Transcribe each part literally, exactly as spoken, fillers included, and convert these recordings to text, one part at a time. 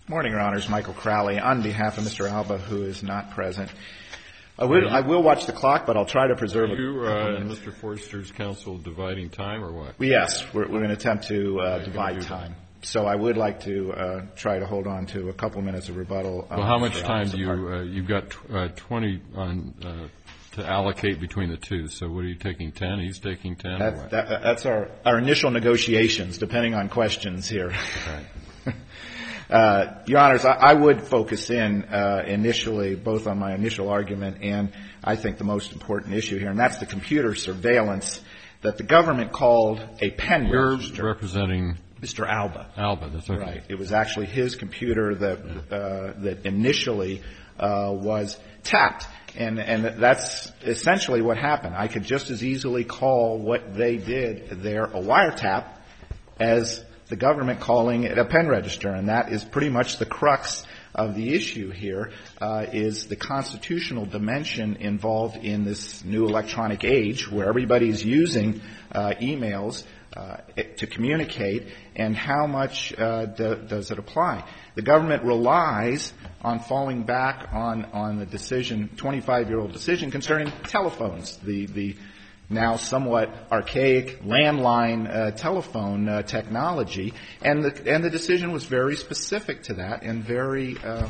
Morning, Your Honors. Michael Crowley on behalf of Mister Alba, who is not present. I will, I will watch the clock, but I'll try to preserve it. Are you uh, and Mister Forster's counsel dividing time or what? Yes, we're, we're going to attempt to uh, divide time. So I would like to uh, try to hold on to a couple minutes of rebuttal. Well, how much time do you, uh, you've got uh, twenty on, uh, to allocate between the two. So what are you taking, ten? He's taking ten? That, or what? That, that's our, our initial negotiations, depending on questions here. Right. Uh, Your Honors, I, I would focus in uh, initially both on my initial argument and I think the most important issue here, and that's the computer surveillance that the government called a pen You're register. You're representing Mister Alba. Alba, that's okay. Right. It was actually his computer that uh, that initially uh, was tapped, and and that's essentially what happened. I could just as easily call what they did there a wiretap as the government calling it a pen register, and that is pretty much the crux of the issue here, uh, is the constitutional dimension involved in this new electronic age where everybody's using uh, emails uh, to communicate, and how much uh, do, does it apply? The government relies on falling back on, on the decision, twenty-five-year-old decision concerning telephones, the, the now somewhat archaic landline uh, telephone uh, technology, and the and the decision was very specific to that and very uh,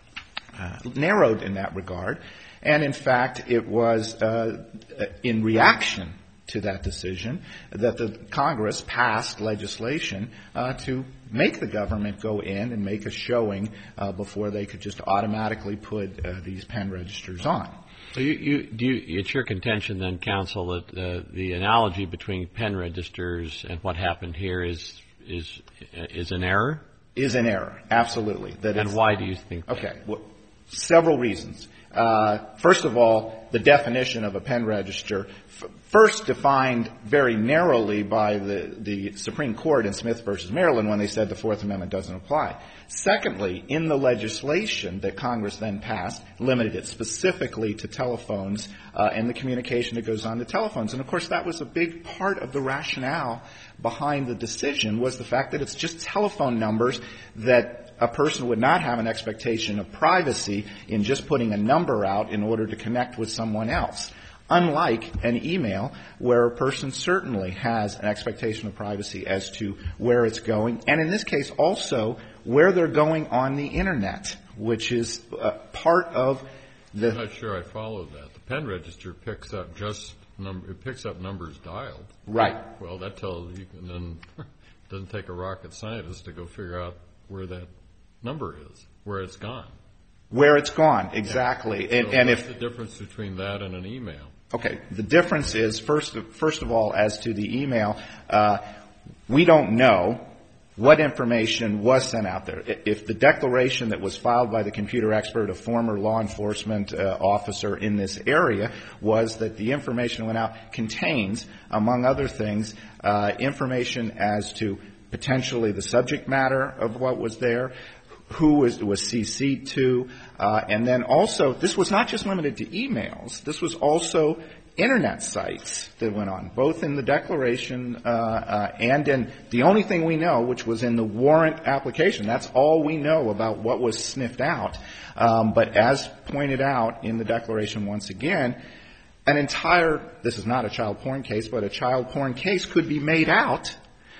uh, narrowed in that regard. And in fact, it was uh, in reaction to that decision that the Congress passed legislation uh, to make the government go in and make a showing uh, before they could just automatically put uh, these pen registers on. So you, you, do you, it's your contention then, counsel, that uh, the analogy between pen registers and what happened here is is is an error? Is an error, absolutely. That and why do you think that? Okay, well, several reasons. Uh, first of all, the definition of a pen register, f- first defined very narrowly by the, the Supreme Court in Smith versus Maryland when they said the Fourth Amendment doesn't apply. Secondly, in the legislation that Congress then passed, limited it specifically to telephones uh, and the communication that goes on to telephones. And, of course, that was a big part of the rationale behind the decision, was the fact that it's just telephone numbers that a person would not have an expectation of privacy in just putting a number out in order to connect with someone else. Unlike an email, where a person certainly has an expectation of privacy as to where it's going, and in this case also where they're going on the Internet, which is uh, part of the... I'm not sure I followed that. The pen register picks up just number, it picks up numbers dialed. Right. Well, that tells you, and then it doesn't take a rocket scientist to go figure out where that number is, where it's gone. Where it's gone, exactly. Yeah. And, so and what's if the difference between that and an email? Okay. The difference is, first of, first of all, as to the email, uh, we don't know what information was sent out there. If the declaration that was filed by the computer expert, a former law enforcement uh, officer in this area, was that the information that went out contains, among other things, uh, information as to potentially the subject matter of what was there, who was, was C C'd to, uh, and then also, this was not just limited to emails. This was also Internet sites that went on, both in the declaration uh, uh, and in the only thing we know, which was in the warrant application. That's all we know about what was sniffed out. Um, but as pointed out in the declaration once again, an entire, this is not a child porn case, but a child porn case could be made out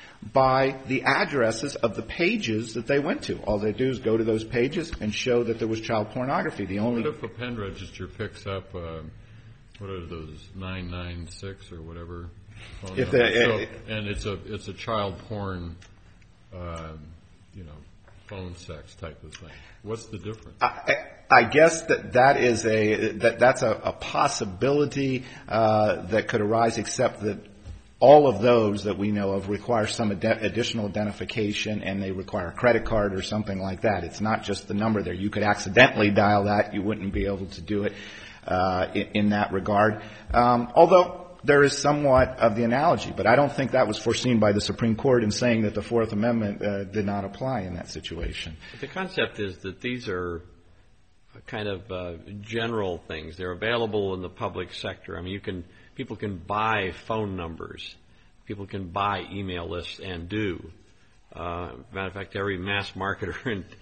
by the addresses of the pages that they went to. All they do is go to those pages and show that there was child pornography. The only... What if a pen register picks up, uh, what are those, nine nine six or whatever? Phone if the, the, so, uh, and it's a it's a child porn, um, you know, phone sex type of thing. What's the difference? I, I guess that that is a that that's a, a possibility uh, that could arise, except that all of those that we know of require some ad- additional identification, and they require a credit card or something like that. It's not just the number there. You could accidentally dial that. You wouldn't be able to do it uh, in, in that regard. Um, although there is somewhat of the analogy, but I don't think that was foreseen by the Supreme Court in saying that the Fourth Amendment uh, did not apply in that situation. But the concept is that these are kind of uh, general things. They're available in the public sector. I mean, you can people can buy phone numbers. People can buy email lists and do. Uh, matter of fact, every mass marketer in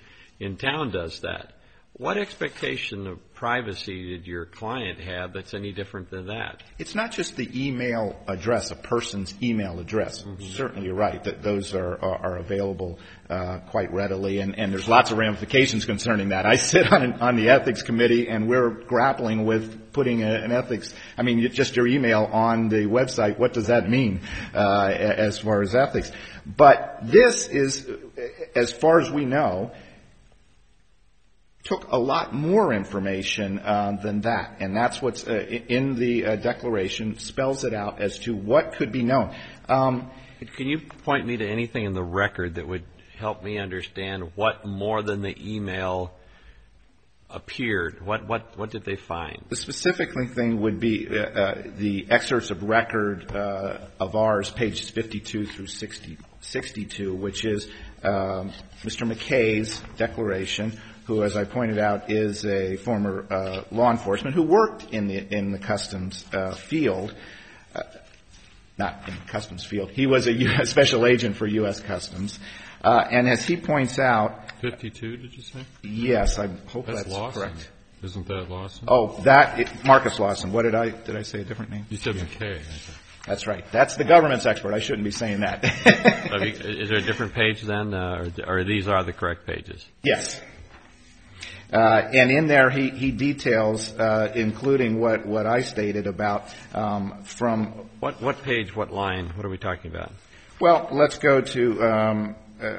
in town does that. What expectation of privacy did your client have that's any different than that? It's not just the email address, a person's email address. Mm-hmm. Certainly you're right that those are, are, are available uh, quite readily, and, and there's lots of ramifications concerning that. I sit on, an, on the ethics committee, and we're grappling with putting a, an ethics, I mean, just your email on the website, what does that mean uh, as far as ethics? But this is, as far as we know, took a lot more information uh, than that, and that's what's uh, in the uh, declaration, spells it out as to what could be known. Um, Can you point me to anything in the record that would help me understand what more than the email appeared? What what what did they find? The specific thing would be uh, uh, the excerpts of record uh, of ours, pages fifty-two through sixty, sixty-two, which is um, Mister McKay's declaration, who, as I pointed out, is a former uh, law enforcement who worked in the in the customs uh, field, uh, not in the customs field. He was a U S special agent for U S Customs, uh, and as he points out, fifty-two, did you say? Yes, I hope that's, that's Lawson. correct. Isn't that Lawson? Oh, that it, Marcus Lawson. What did I did I say a different name? You said McKay. I think. That's right. That's the government's expert. I shouldn't be saying that. Is there a different page then, uh, or, or these are the correct pages? Yes. Uh, and in there, he, he details, uh, including what, what I stated about um, from what what page, what line, what are we talking about? Well, let's go to. Um, uh,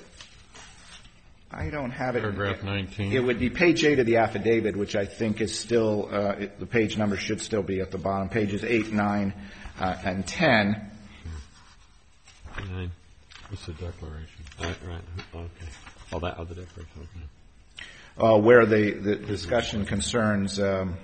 I don't have it. Paragraph nineteen. It would be page eight of the affidavit, which I think is still uh, it, the page number should still be at the bottom. Pages eight, nine, uh, and ten. Nine. What's the declaration? Right. Right. Okay. Oh, that. Oh, the declaration. Okay. Uh, where the, the discussion concerns um,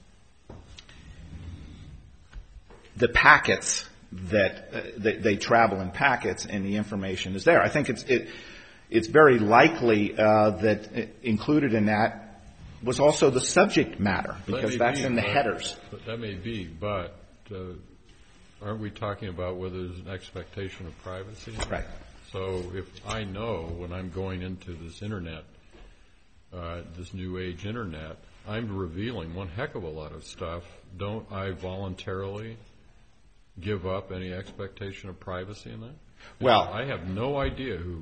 the packets that uh, they, they travel in packets, and the information is there. I think it's it, it's very likely uh, that included in that was also the subject matter, because that that's be, in the but, headers. But that may be, but uh, aren't we talking about whether there's an expectation of privacy? Right. So if I know when I'm going into this Internet, Uh, this new age Internet, I'm revealing one heck of a lot of stuff. Don't I voluntarily give up any expectation of privacy in that? Well, I have no idea who,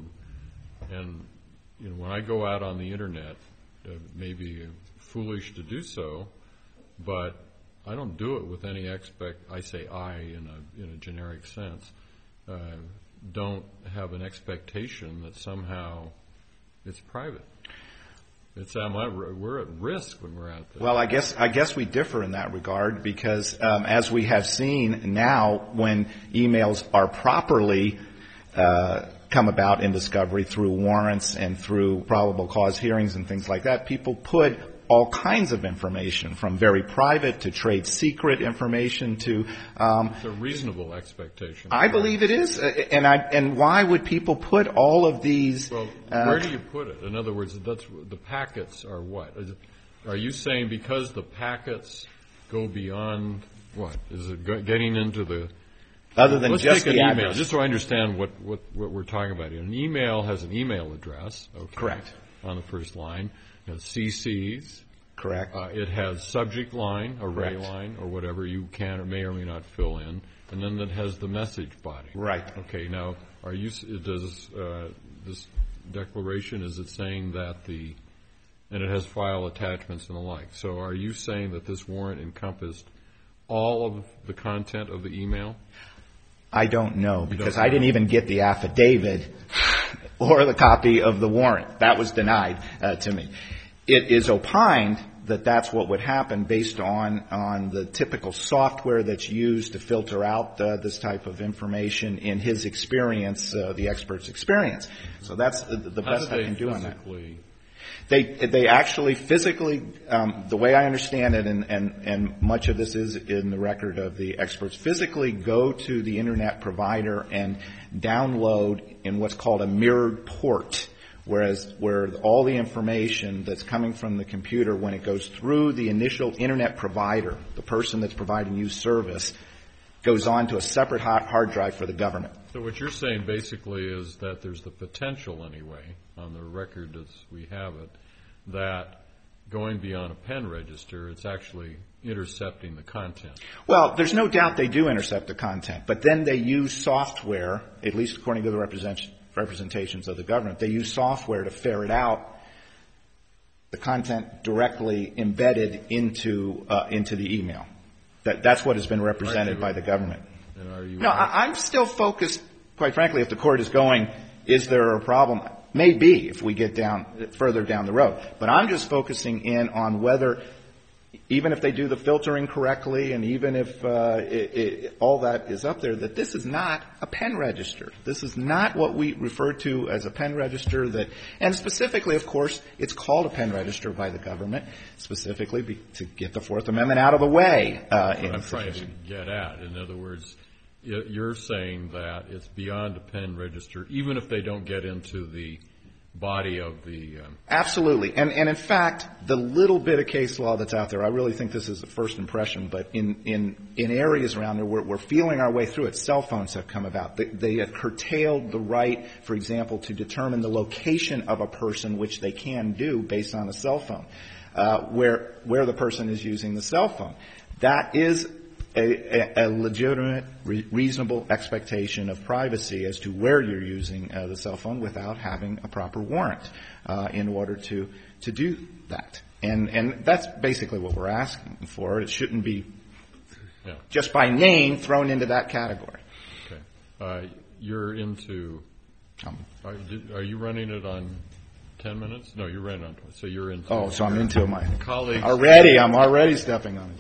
and you know, when I go out on the Internet, uh, maybe foolish to do so, but I don't do it with any expect. I say I in a in a generic sense. Uh, don't have an expectation that somehow it's private. It's um, we're at risk when we're out there. Well, I guess I guess we differ in that regard, because um, as we have seen now, when emails are properly uh, come about in discovery through warrants and through probable cause hearings and things like that, people put all kinds of information, from very private to trade secret information to. Um, it's a reasonable expectation. I believe it is, and I and why would people put all of these? Well, uh, where do you put it? In other words, that's the packets are what? Is it, are you saying because the packets go beyond what? Is it go, getting into the? Other than let's just take the an address. email, just so I understand what, what, what we're talking about here. An email has an email address. Okay, correct. On the first line. It has C Cs. Correct. Uh, it has subject line, array Correct. line, or whatever you can or may or may not fill in, and then it has the message body. Right. Okay. Now, are you? Does uh, this declaration, is it saying that the, and it has file attachments and the like. So, are you saying that this warrant encompassed all of the content of the email? I don't know, because don't I know. didn't even get the affidavit or the copy of the warrant. That was denied uh, to me. It is opined that that's what would happen based on on the typical software that's used to filter out uh, this type of information in his experience, uh, the expert's experience. So that's the, the best I can do on that. They they actually physically, um, the way I understand it, and, and, and much of this is in the record of the experts, physically go to the Internet provider and download in what's called a mirrored port, whereas where all the information that's coming from the computer, when it goes through the initial Internet provider, the person that's providing you service, goes on to a separate hard drive for the government. So what you're saying basically is that there's the potential anyway, on the record as we have it, that going beyond a pen register, it's actually intercepting the content. Well, there's no doubt they do intercept the content, but then they use software, at least according to the represent- representations of the government, they use software to ferret out the content directly embedded into uh, into the email. That, that's what has been represented by the government. And are you no, I, I'm still focused, quite frankly, if the court is going, is there a problem? Maybe if we get down further down the road. But I'm just focusing in on whether, even if they do the filtering correctly and even if uh, it, it, all that is up there, that this is not a pen register. This is not what we refer to as a pen register. That, and specifically, of course, it's called a pen register by the government, specifically be, to get the Fourth Amendment out of the way. Uh, what I'm trying to get at. In other words, you're saying that it's beyond a pen register, even if they don't get into the body of the... Um... Absolutely. And, and in fact, the little bit of case law that's out there, I really think this is a first impression, but in, in, in areas around there, we're, we're feeling our way through it. Cell phones have come about. They, they have curtailed the right, for example, to determine the location of a person, which they can do based on a cell phone, uh, where, where the person is using the cell phone. That is A, a, a legitimate, re- reasonable expectation of privacy as to where you're using uh, the cell phone without having a proper warrant uh, in order to to do that. And and that's basically what we're asking for. It shouldn't be yeah. just by name thrown into that category. Okay. Uh, you're into. Um, are, are you running it on ten minutes? No, you're running on twenty. So you're into. Oh, so I'm into my colleagues. Already, I'm already stepping on it.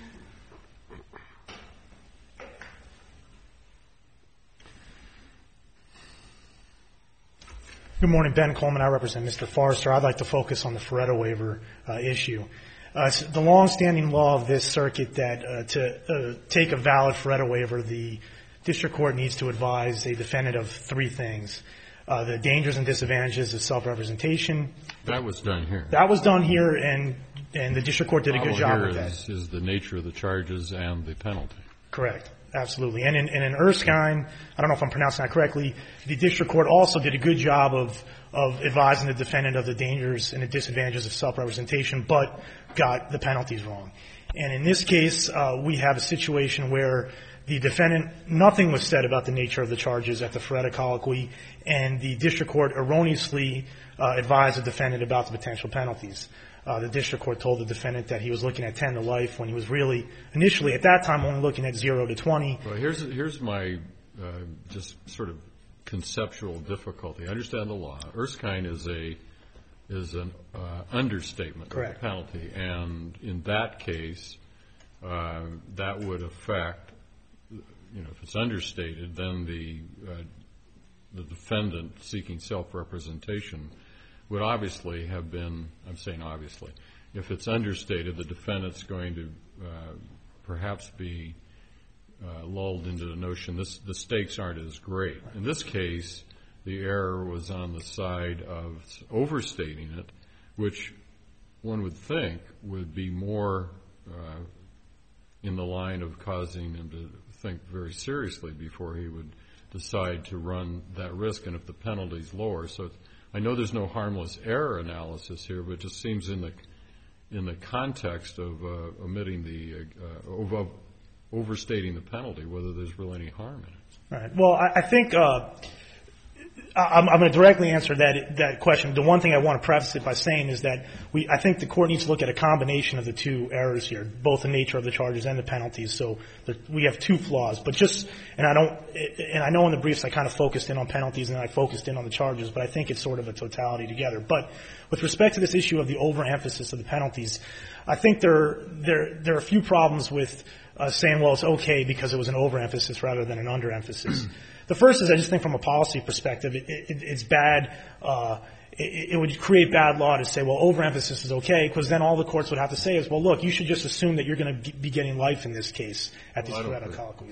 Good morning, Ben Coleman. I represent Mister Forrester. I'd like to focus on the Feretta waiver uh, issue. Uh, it's the long-standing law of this circuit that uh, to uh, take a valid Feretta waiver, the district court needs to advise a defendant of three things: uh, the dangers and disadvantages of self-representation. That was done here. That was done here, and and the district court did a good job with that. Is, is the nature of the charges and the penalty. Correct. Absolutely. And in, and in Erskine, I don't know if I'm pronouncing that correctly, the district court also did a good job of, of advising the defendant of the dangers and the disadvantages of self-representation, but got the penalties wrong. And in this case, uh, we have a situation where the defendant, nothing was said about the nature of the charges at the Feretta colloquy, and the district court erroneously uh, advised the defendant about the potential penalties. Uh, the district court told the defendant that he was looking at ten to life when he was really, initially at that time, only looking at zero to twenty. Well, here's, here's my uh, just sort of conceptual difficulty. I understand the law. Erskine is a is an uh, understatement Correct. of the penalty, and in that case, uh, that would affect, you know, if it's understated, then the uh, the defendant seeking self-representation would obviously have been, I'm saying obviously, if it's understated, the defendant's going to uh, perhaps be uh, lulled into the notion this, the stakes aren't as great. In this case, the error was on the side of overstating it, which one would think would be more uh, in the line of causing him to think very seriously before he would decide to run that risk, and if the penalty's lower. So it's, I know there's no harmless error analysis here, but it just seems in the in the context of uh, omitting the uh, over, overstating the penalty, whether there's really any harm in it. Right. Well, I, I think uh, I'm, I'm going to directly answer that that question. The one thing I want to preface it by saying is that we, I think the court needs to look at a combination of the two errors here, both the nature of the charges and the penalties. So the, we have two flaws. But just, and I don't, and I know in the briefs I kind of focused in on penalties and I focused in on the charges, but I think it's sort of a totality together. But with respect to this issue of the overemphasis of the penalties, I think there there there are a few problems with uh, saying, well, it's okay because it was an overemphasis rather than an underemphasis. The first is I just think from a policy perspective, it, it, it's bad. Uh, it, it would create bad law to say, well, overemphasis is okay, because then all the courts would have to say is, well, look, you should just assume that you're going to be getting life in this case at these Feretta colloquies.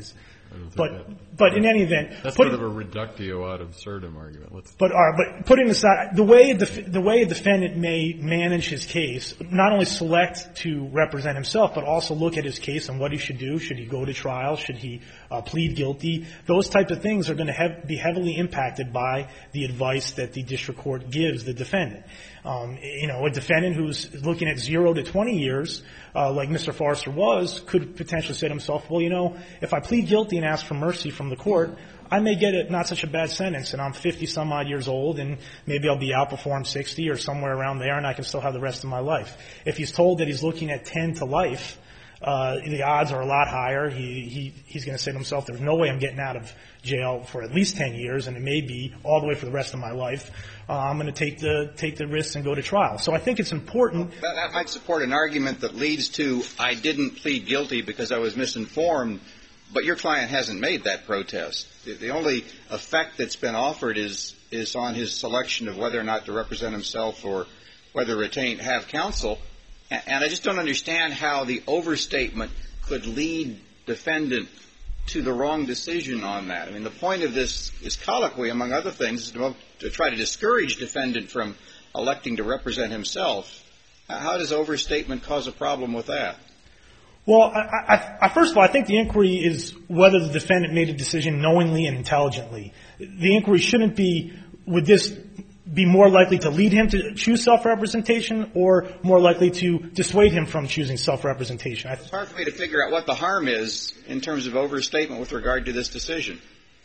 But that, but in any event, that's put, sort of a reductio ad absurdum argument. Let's but uh, but putting aside the way a def- the way a defendant may manage his case, not only select to represent himself, but also look at his case and what he should do. Should he go to trial? Should he uh, plead guilty? Those type of things are going to have, be heavily impacted by the advice that the district court gives the defendant. Um, you know, a defendant who's looking at zero to twenty years, uh, like Mister Forrester was, could potentially say to himself, well, you know, if I plead guilty and ask for mercy from the court, I may get a, not such a bad sentence, and I'm fifty some odd years old, and maybe I'll be out before I'm sixty or somewhere around there, and I can still have the rest of my life. If he's told that he's looking at ten to life, uh, the odds are a lot higher. He, he, he's going to say to himself, there's no way I'm getting out of jail for at least ten years, and it may be all the way for the rest of my life. Uh, I'm going to take the take the risks and go to trial. So I think it's important. That, that might support an argument that leads to I didn't plead guilty because I was misinformed, but your client hasn't made that protest. The, the only effect that's been offered is is on his selection of whether or not to represent himself or whether to retain have counsel. And, and I just don't understand how the overstatement could lead defendant to the wrong decision on that. I mean, the point of this is colloquy, among other things, is to, to try to discourage defendant from electing to represent himself. How does overstatement cause a problem with that? Well, I, I, I, first of all, I think the inquiry is whether the defendant made a decision knowingly and intelligently. The inquiry shouldn't be, would this be more likely to lead him to choose self-representation or more likely to dissuade him from choosing self-representation? It's hard for me to figure out what the harm is in terms of overstatement with regard to this decision.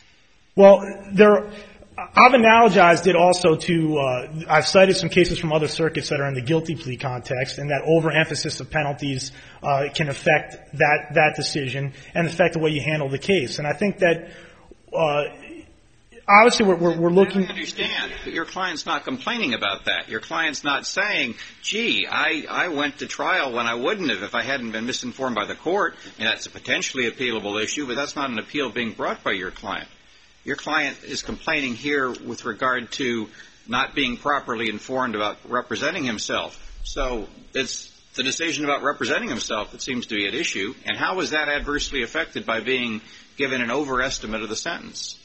Well, there, I've analogized it also to, uh, I've cited some cases from other circuits that are in the guilty plea context, and that overemphasis of penalties uh, can affect that, that decision and affect the way you handle the case. And I think that uh, obviously, we're, we're, we're looking. I understand, but your client's not complaining about that. Your client's not saying, gee, I, I went to trial when I wouldn't have if I hadn't been misinformed by the court, and that's a potentially appealable issue, but that's not an appeal being brought by your client. Your client is complaining here with regard to not being properly informed about representing himself. So it's the decision about representing himself that seems to be at issue, and how is that adversely affected by being given an overestimate of the sentence?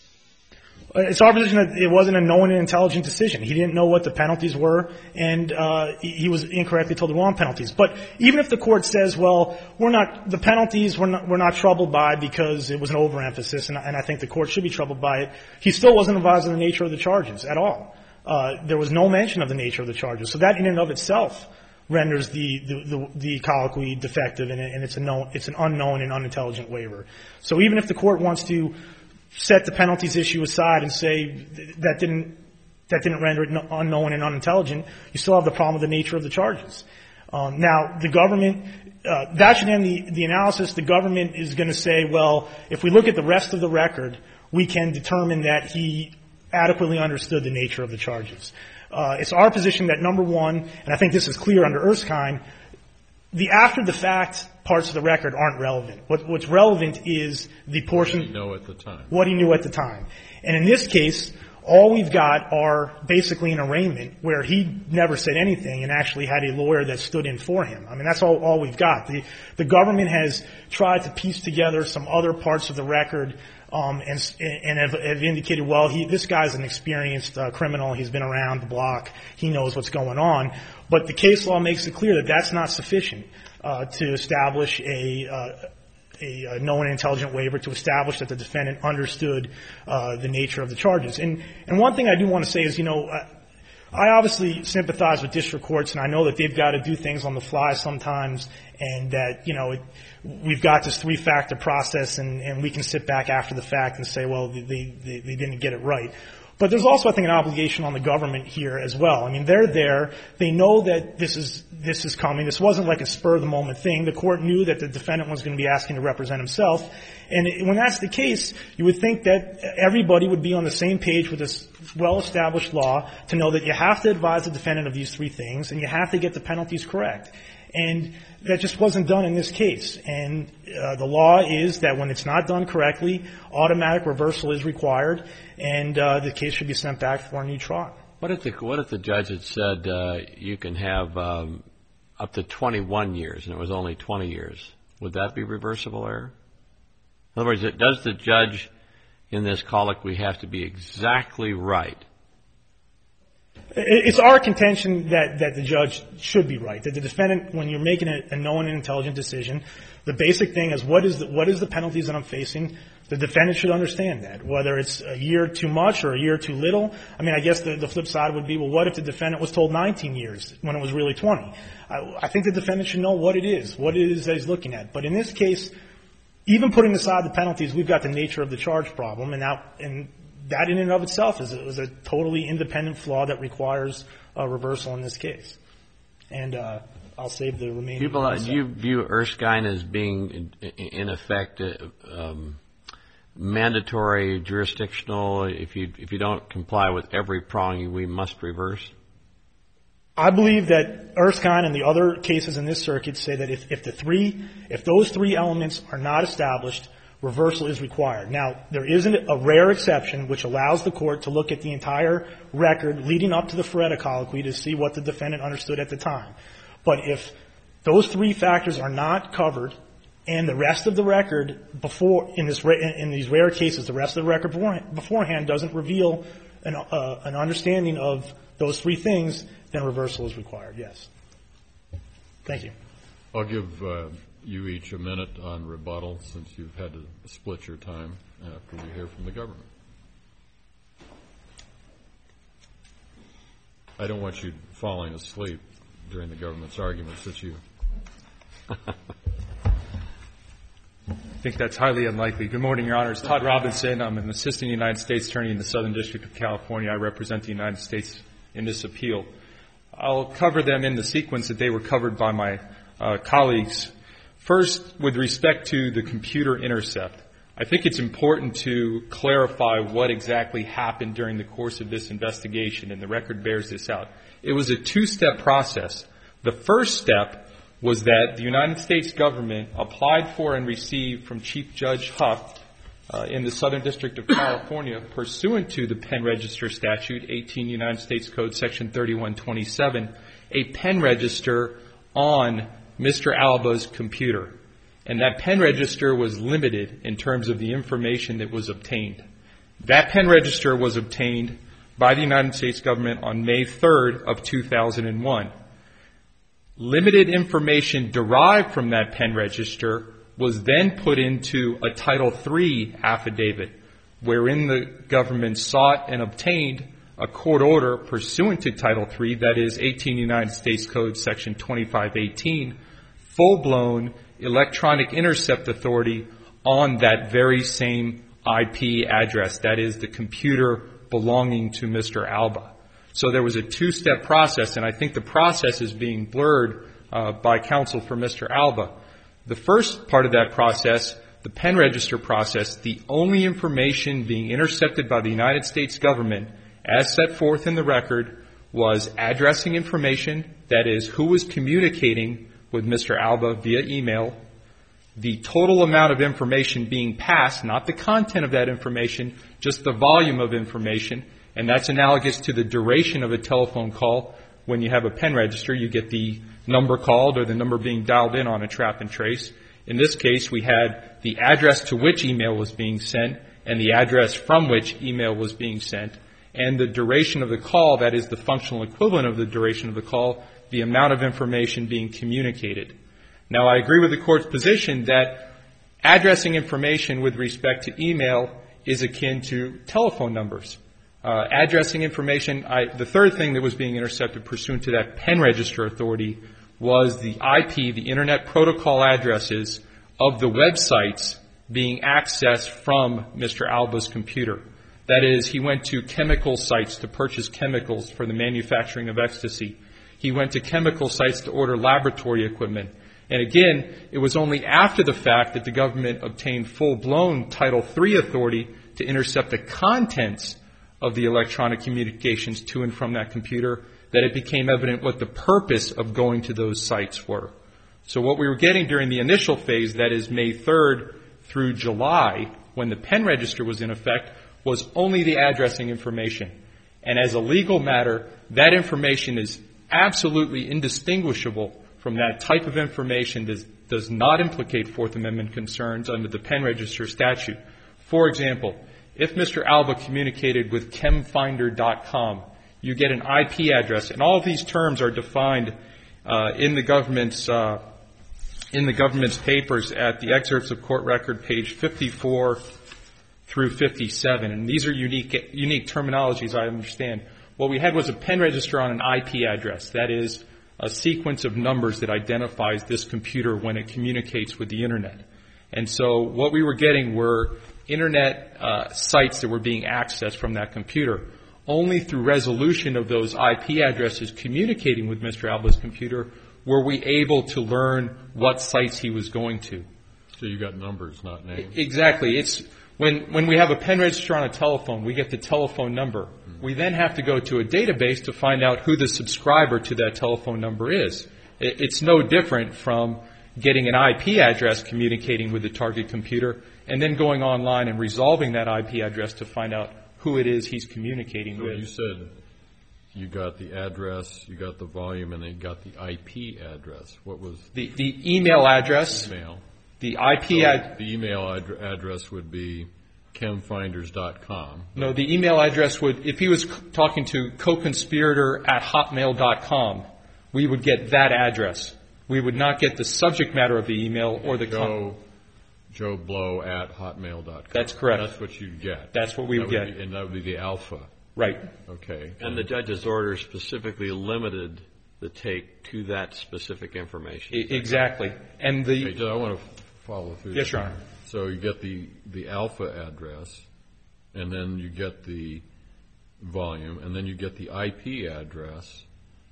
It's our position that it wasn't a knowing and intelligent decision. He didn't know what the penalties were, and uh, he was incorrectly told the wrong penalties. But even if the court says, well, we're not, the penalties we're not, we're not troubled by because it was an overemphasis, and, and I think the court should be troubled by it, he still wasn't advised of the nature of the charges at all. Uh, there was no mention of the nature of the charges. So that in and of itself renders the, the, the, the colloquy defective, and, and it's, a known, it's an unknown and unintelligent waiver. So even if the court wants to set the penalties issue aside and say that didn't that didn't render it unknown and unintelligent, you still have the problem with the nature of the charges. Um, now, the government, uh, that should end the, the analysis. The government is going to say, well, if we look at the rest of the record, we can determine that he adequately understood the nature of the charges. Uh, it's our position that, number one, and I think this is clear under Erskine, the after-the-fact parts of the record aren't relevant. What, what's relevant is the portion. What he knew at the time. What he knew at the time. And in this case, all we've got are basically an arraignment where he never said anything and actually had a lawyer that stood in for him. I mean, that's all, all we've got. The, the government has tried to piece together some other parts of the record um, and, and have, have indicated, well, he, this guy's an experienced uh, criminal. He's been around the block. He knows what's going on. But the case law makes it clear that that's not sufficient uh, to establish a, uh, a, a known and intelligent waiver, to establish that the defendant understood uh, the nature of the charges. And, and one thing I do want to say is, you know, uh, I obviously sympathize with district courts, and I know that they've got to do things on the fly sometimes, and that, you know, it, we've got this three-factor process, and, and we can sit back after the fact and say, well, they, they, they didn't get it right. But there's also, I think, an obligation on the government here as well. I mean, they're there. They know that this is this is coming. This wasn't like a spur-of-the-moment thing. The court knew that the defendant was going to be asking to represent himself. And it, when that's the case, you would think that everybody would be on the same page with this well-established law to know that you have to advise the defendant of these three things, and you have to get the penalties correct. And that just wasn't done in this case. And uh, the law is that when it's not done correctly, automatic reversal is required, and uh, the case should be sent back for a new trial. What if the what if the judge had said uh, you can have um, up to twenty-one years, and it was only twenty years? Would that be reversible error? In other words, does the judge in this colloquy have to be exactly right? It's our contention that, that the judge should be right, that the defendant, when you're making a, a known and intelligent decision, the basic thing is what is the, what is the penalties that I'm facing? The defendant should understand that, whether it's a year too much or a year too little. I mean, I guess the, the flip side would be, well, what if the defendant was told nineteen years when it was really twenty? I, I think the defendant should know what it is, what it is that he's looking at. But in this case, even putting aside the penalties, we've got the nature of the charge problem, and that, and that in and of itself is a, is a totally independent flaw that requires a reversal in this case. And uh, I'll save the remaining. People, uh, do you view Erskine as being, in, in effect, uh, um, mandatory, jurisdictional? If you if you don't comply with every prong, we must reverse? I believe that Erskine and the other cases in this circuit say that if, if the three, if those three elements are not established, reversal is required. Now, there is a rare exception which allows the court to look at the entire record leading up to the Feretta colloquy to see what the defendant understood at the time. But if those three factors are not covered and the rest of the record before, in this, in these rare cases, the rest of the record beforehand doesn't reveal an, uh, an understanding of those three things, then reversal is required, yes. Thank you. I'll give uh, you each a minute on rebuttal since you've had to split your time after you hear from the government. I don't want you falling asleep during the government's arguments that you... I think that's highly unlikely. Good morning, Your Honors. Todd Robinson. I'm an assistant United States attorney in the Southern District of California. I represent the United States in this appeal. I'll cover them in the sequence that they were covered by my uh, colleagues. First, with respect to the computer intercept, I think it's important to clarify what exactly happened during the course of this investigation, and the record bears this out. It was a two-step process. The first step was that the United States government applied for and received from Chief Judge Huff uh, in the Southern District of California, pursuant to the pen register statute, eighteen United States Code Section thirty-one twenty-seven, a pen register on Mister Alba's computer. And that pen register was limited in terms of the information that was obtained. That pen register was obtained by the United States government on May third of two thousand one. Limited information derived from that pen register was then put into a Title three affidavit, wherein the government sought and obtained a court order pursuant to Title three, that is eighteen United States Code Section twenty-five eighteen, full-blown electronic intercept authority on that very same I P address, that is the computer belonging to Mister Alba. So there was a two-step process, and I think the process is being blurred uh, by counsel for Mister Alba. The first part of that process, the pen register process, the only information being intercepted by the United States government, as set forth in the record, was addressing information, that is, who was communicating with Mister Alba via email, the total amount of information being passed, not the content of that information, just the volume of information. And that's analogous to the duration of a telephone call. When you have a pen register, you get the number called or the number being dialed in on a trap and trace. In this case, we had the address to which email was being sent and the address from which email was being sent, and the duration of the call, that is the functional equivalent of the duration of the call, the amount of information being communicated. Now, I agree with the Court's position that addressing information with respect to email is akin to telephone numbers. Uh, addressing information, I, the third thing that was being intercepted pursuant to that pen register authority was the I P, the Internet Protocol addresses of the websites being accessed from Mister Alba's computer. That is, he went to chemical sites to purchase chemicals for the manufacturing of ecstasy. He went to chemical sites to order laboratory equipment. And again, it was only after the fact that the government obtained full-blown Title three authority to intercept the contents of the electronic communications to and from that computer that it became evident what the purpose of going to those sites were. So what we were getting during the initial phase, that is May third through July, when the pen register was in effect, was only the addressing information. And as a legal matter, that information is absolutely indistinguishable from that type of information does not implicate Fourth Amendment concerns under the pen register statute. For example, if Mister Alba communicated with chemfinder dot com, you get an I P address, and all of these terms are defined uh, in the government's uh, in the government's papers at the excerpts of court record, page fifty-four through fifty-seven. And these are unique unique terminologies, I understand. What we had was a pen register on an I P address. That is a sequence of numbers that identifies this computer when it communicates with the Internet. And so what we were getting were Internet uh, sites that were being accessed from that computer. Only through resolution of those I P addresses communicating with Mister Alba's computer were we able to learn what sites he was going to. So you got numbers, not names. Exactly. It's when when we have a pen register on a telephone, we get the telephone number. Mm-hmm. We then have to go to a database to find out who the subscriber to that telephone number is. It, it's no different from getting an I P address communicating with the target computer and then going online and resolving that I P address to find out who it is he's communicating so with. You said you got the address, you got the volume, and then you got the I P address. What was the the email address? Email. The I P so ad- the email ad- address would be chemfinders dot com. No, the email address would, if he was c- talking to co-conspirator at hotmail dot com, we would get that address. We would not get the subject matter of the email or the Joe, con- Joe Blow at hotmail dot com. That's correct. That's what you'd get. That's what we that would would get. Be, and that would be the alpha. Right. Okay. And the judge's order specifically limited the take to that specific information. I- exactly. And the... Okay, I want to follow through. Yes, Your Honor. So you get the, the alpha address, and then you get the volume, and then you get the I P address.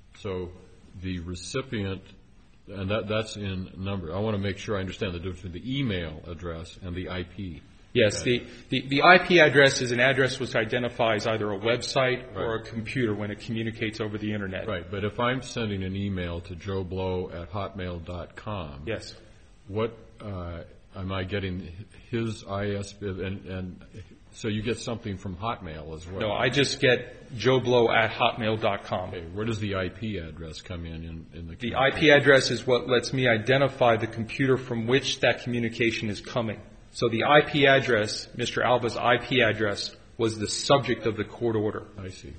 So the recipient, and that that's in number. I want to make sure I understand the difference between the email address and the I P. Yes, the, the, the I P address is an address which identifies either a website Right. or a computer when it communicates over the Internet. Right, but if I'm sending an email to Joe Blow at hotmail dot com, Yes. what uh, am I getting his I S P, and, and so you get something from Hotmail as well? No, I just get Joe Blow at hotmail dot com. Okay, where does the I P address come in in, in the The I P address is what lets me identify the computer from which that communication is coming. So the I P address, Mister Alba's I P address, was the subject of the court order. I see.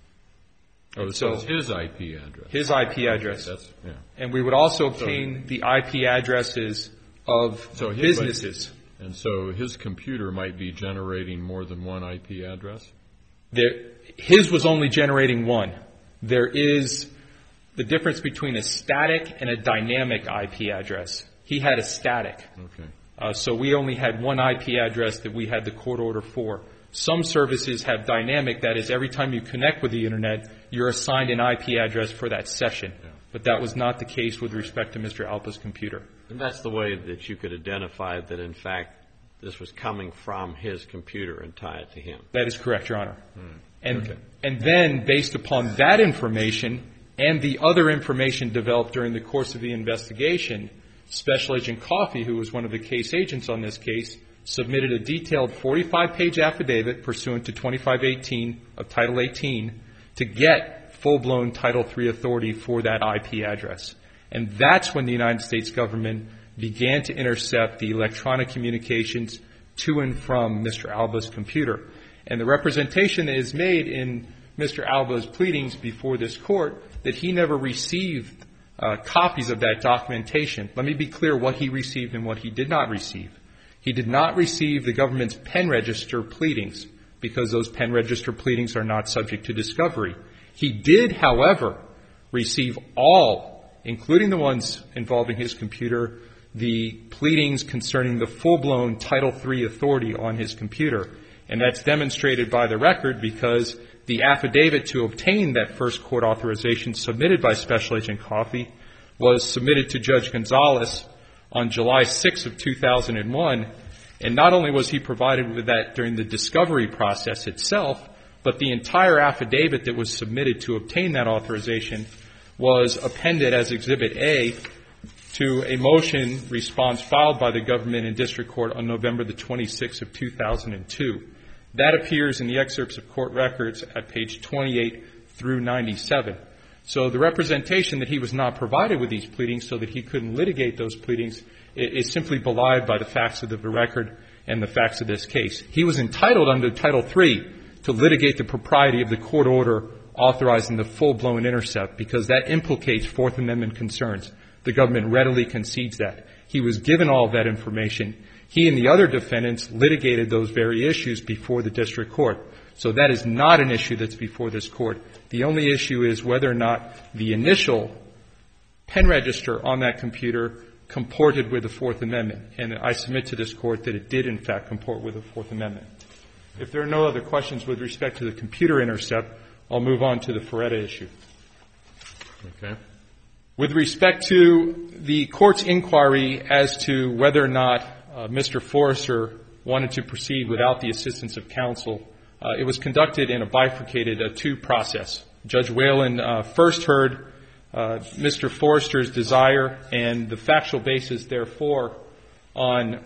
Oh, so, So- it's his I P address. His I P address. That's yeah. And we would also obtain the I P addresses of So his, businesses. And so his computer might be generating more than one I P address? There, his was only generating one. There is the difference between a static and a dynamic I P address. He had a static. Okay. Uh, so we only had one I P address that we had the court order for. Some services have dynamic. That is, every time you connect with the Internet, you're assigned an I P address for that session. Yeah. But that was not the case with respect to Mister Alba's computer. And that's the way that you could identify that, in fact, this was coming from his computer and tie it to him. That is correct, Your Honor. Hmm. And, Okay. and then, based upon that information and the other information developed during the course of the investigation, Special Agent Coffey, who was one of the case agents on this case, submitted a detailed forty-five page affidavit pursuant to twenty-five eighteen of Title eighteen to get full-blown Title three authority for that I P address. And that's when the United States government began to intercept the electronic communications to and from Mister Alba's computer. And the representation that is made in Mister Alba's pleadings before this court that he never received uh, copies of that documentation. Let me be clear what he received and what he did not receive. He did not receive the government's pen register pleadings because those pen register pleadings are not subject to discovery. He did, however, receive all, including the ones involving his computer, the pleadings concerning the full-blown Title three authority on his computer. And that's demonstrated by the record because the affidavit to obtain that first court authorization submitted by Special Agent Coffey was submitted to Judge Gonzalez on July sixth of two thousand one. And not only was he provided with that during the discovery process itself, but the entire affidavit that was submitted to obtain that authorization was appended as Exhibit A to a motion response filed by the government in district court on November the twenty-sixth of two thousand two. That appears in the excerpts of court records at page twenty-eight through ninety-seven. So the representation that he was not provided with these pleadings so that he couldn't litigate those pleadings is simply belied by the facts of the record and the facts of this case. He was entitled under Title three to litigate the propriety of the court order authorizing the full-blown intercept because that implicates Fourth Amendment concerns. The government readily concedes that. He was given all of that information. He and the other defendants litigated those very issues before the district court. So that is not an issue that's before this court. The only issue is whether or not the initial pen register on that computer comported with the Fourth Amendment. And I submit to this court that it did, in fact, comport with the Fourth Amendment. If there are no other questions with respect to the computer intercept, I'll move on to the Ferretta issue. Okay. With respect to the court's inquiry as to whether or not uh, Mister Forrester wanted to proceed without the assistance of counsel, uh, it was conducted in a bifurcated uh, two process. Judge Whalen uh, first heard uh, Mister Forrester's desire and the factual basis, therefore, on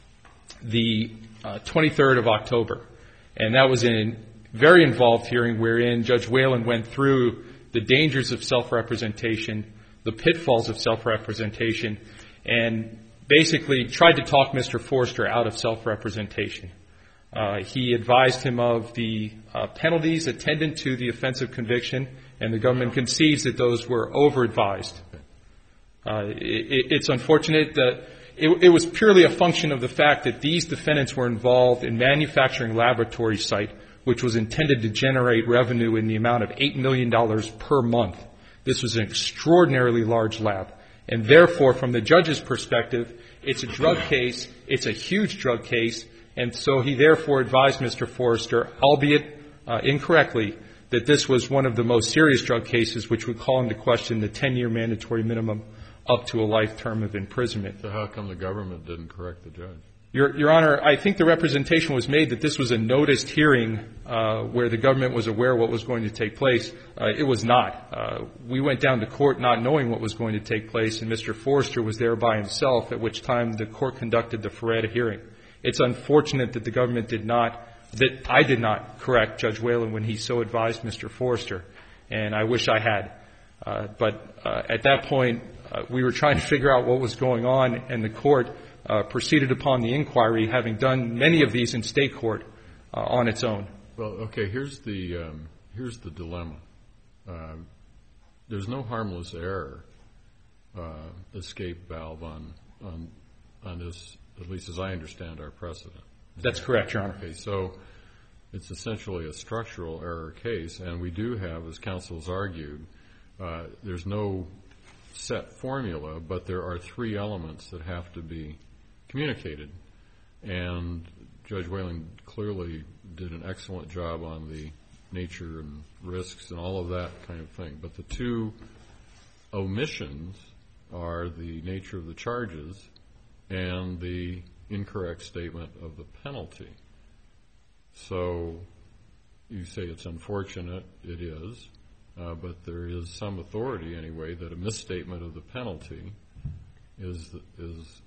the uh, twenty-third of October. And that was a very involved hearing wherein Judge Whalen went through the dangers of self-representation, the pitfalls of self-representation, and basically tried to talk Mister Forrester out of self-representation. Uh, he advised him of the uh, penalties attendant to the offense of conviction, and the government concedes that those were over-advised. Uh, it, it's unfortunate that it, it was purely a function of the fact that these defendants were involved in manufacturing laboratory site, which was intended to generate revenue in the amount of eight million dollars per month. This was an extraordinarily large lab. And therefore, from the judge's perspective, it's a drug case, it's a huge drug case, and so he therefore advised Mister Forrester, albeit uh, incorrectly, that this was one of the most serious drug cases which would call into question the ten-year mandatory minimum up to a life term of imprisonment. So how come the government didn't correct the judge? Your, Your Honor, I think the representation was made that this was a noticed hearing uh, where the government was aware what was going to take place. Uh, it was not. Uh, we went down to court not knowing what was going to take place, and Mister Forrester was there by himself, at which time the court conducted the Ferretta hearing. It's unfortunate that the government did not, that I did not correct Judge Whalen when he so advised Mister Forrester, and I wish I had. Uh, but uh, at that point, uh, we were trying to figure out what was going on, and the court Uh, proceeded upon the inquiry, having done many of these in state court uh, on its own. Well, okay, here's the um, here's the dilemma. Uh, there's no harmless error uh, escape valve on on on this, at least as I understand our precedent. That's correct, Your Honor. Okay, so it's essentially a structural error case, and we do have, as counsel has argued, uh, there's no set formula, but there are three elements that have to be communicated, and Judge Whalen clearly did an excellent job on the nature and risks and all of that kind of thing. But the two omissions are the nature of the charges and the incorrect statement of the penalty. So you say it's unfortunate. It is. Uh, but there is some authority, anyway, that a misstatement of the penalty is is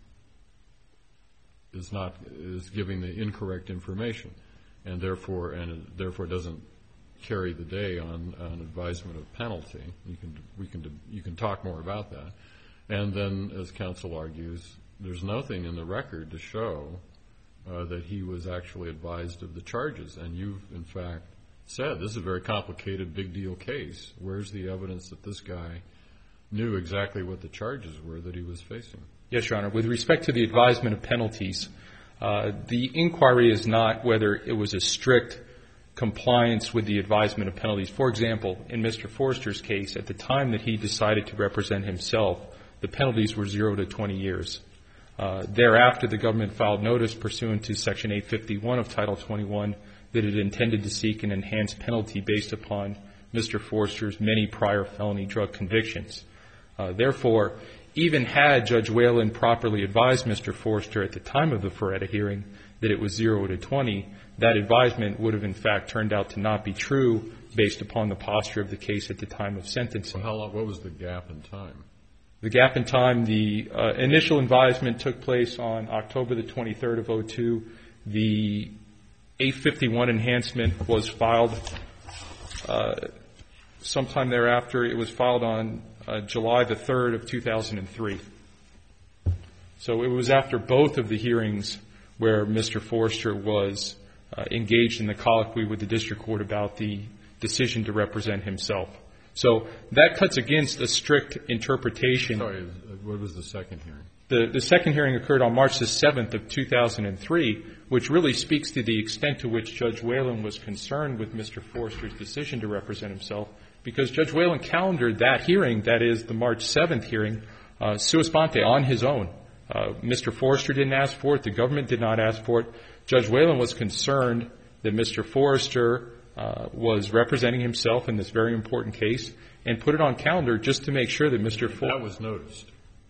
is not is giving the incorrect information, and therefore and therefore doesn't carry the day on, on advisement of penalty. You can we can you can talk more about that, and then, as counsel argues, there's nothing in the record to show uh, that he was actually advised of the charges, and you've in fact said this is a very complicated, big deal case. Where's the evidence that this guy knew exactly what the charges were that he was facing? Yes, Your Honor. With respect to the advisement of penalties, uh, the inquiry is not whether it was a strict compliance with the advisement of penalties. For example, in Mister Forrester's case, at the time that he decided to represent himself, the penalties were zero to twenty years. Uh, thereafter, the government filed notice pursuant to Section eight fifty-one of Title twenty-one that it intended to seek an enhanced penalty based upon Mister Forrester's many prior felony drug convictions. Uh, therefore, even had Judge Whalen properly advised Mister Forrester at the time of the Ferretta hearing that it was zero to twenty, that advisement would have in fact turned out to not be true based upon the posture of the case at the time of sentencing. Well, how long, what was the gap in time? The gap in time, the uh, initial advisement took place on October the twenty-third of oh two. The eight fifty-one enhancement was filed uh, sometime thereafter. It was filed on uh, July the third of two thousand three. So it was after both of the hearings where Mister Forrester was uh, engaged in the colloquy with the district court about the decision to represent himself. So that cuts against a strict interpretation. Sorry, what was the second hearing? The, the second hearing occurred on March the seventh of two thousand three, which really speaks to the extent to which Judge Whalen was concerned with Mister Forrester's decision to represent himself, because Judge Whalen calendared that hearing, that is the March seventh hearing, uh, sua sponte, on his own. Uh, Mister Forrester didn't ask for it. The government did not ask for it. Judge Whalen was concerned that Mister Forrester uh, was representing himself in this very important case and put it on calendar just to make sure that Mister Forrester... That was noticed.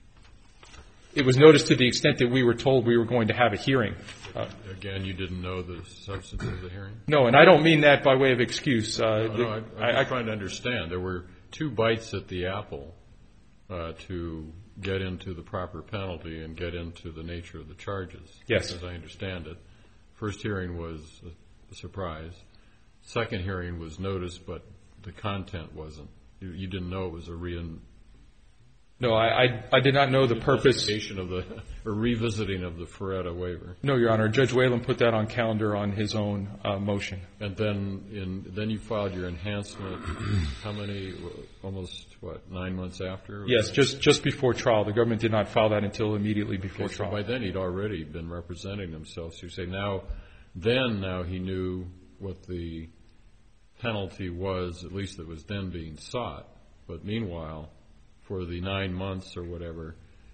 It was noticed to the extent that we were told we were going to have a hearing. Uh, Again, you didn't know the substance of the hearing? No, and I don't mean that by way of excuse. Uh, no, the, no, I, I'm I, trying to understand. There were two bites at the apple uh, to get into the proper penalty and get into the nature of the charges. Yes. As I understand it. First hearing was a surprise. Second hearing was noticed, but the content wasn't. You, you didn't know it was a re- No, I, I, I did not know the purpose. Of the, or revisiting of the Ferretta waiver. No, Your Honor. Judge Whalen put that on calendar on his own uh, motion. And then in, then you filed your enhancement, how many, almost, what, nine months after? Yes, just, just before trial. The government did not file that until immediately before okay, trial. So by then he'd already been representing himself. So you say now, then now he knew what the penalty was, at least that was then being sought. But meanwhile, for the nine months or whatever,